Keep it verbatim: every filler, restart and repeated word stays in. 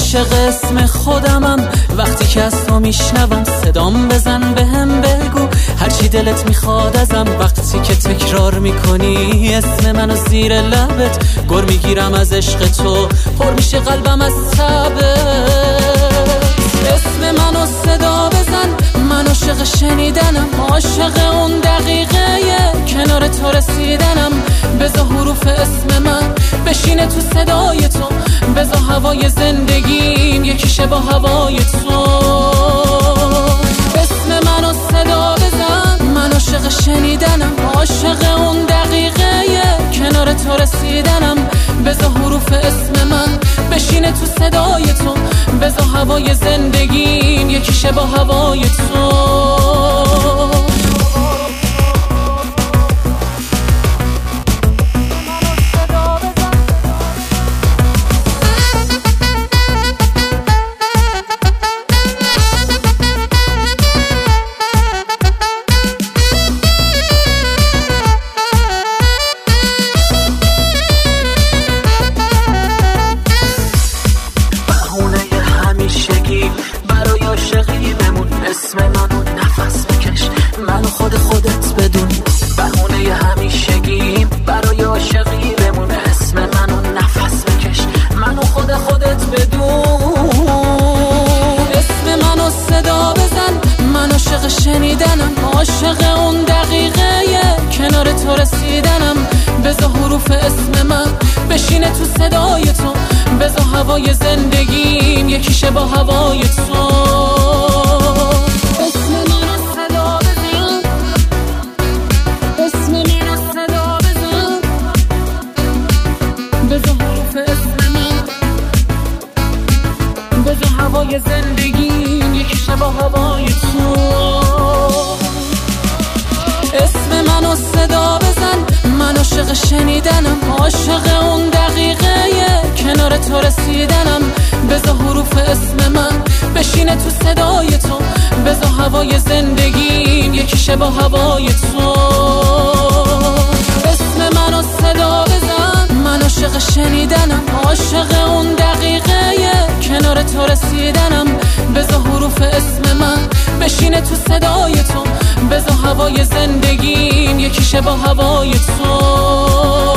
عاشق اسم خودمم، وقتی که از تو میشنوم صدام بزن بهم بگو هرچی دلت میخواد ازم. وقتی که تکرار میکنی اسم منو زیر لبت، گر میگیرم از عشق تو، پر میشه قلبم از تبت. اسم منو صدا بزن، من عاشق شنیدنم، عاشق اون دقیقه کنار تو رسیدنم. بذار حروف اسم من بشینه تو صدای تو، بذار هوای زندگیم یکیشه با هوای تو. اسم منو صدا بزن، من عاشق شنیدنم، عاشق اون دقیقه کنار تو رسیدنم. بذار حروف اسم من بشینه تو صدای تو، بذار هوای زندگیم یکیشه با هوای تو. برای عاشقی بمون، اسم منو نفس بکش، منو خود خودت بدون. بهونه همیشگی برای عاشقی بمون، اسم منو نفس بکش، منو خود خودت بدون. اسم منو صدا بزن، من عاشق شنیدنم، عاشق اون دقیقه کنار تو رسیدنم. بذار حروف اسم من بشینه تو صدای تو، بذار هوای زندگیم یکیشه با هوای تو. اسم منو صدا بزن، اسم منو صدا بزن، بذار حروف اسم من بذار هوای زندگیم یکیشه با هوای تو. اسم منو صدا بزن، من عاشق شنیدنم، عاشق اون دقیقه کنار تو رسیدنم. بذار حروف اسم من بشینه تو صدای تو، بذار هوای زندگیم یکیشه با هوای تو. اسم منو صدا بزن، من عاشق شنیدنم، عاشق اون دقیقه کنار تو رسیدنم. بذار حروف اسم من بشینه تو صدای تو، بذار هوای زندگیم یکیشه با هوای تو.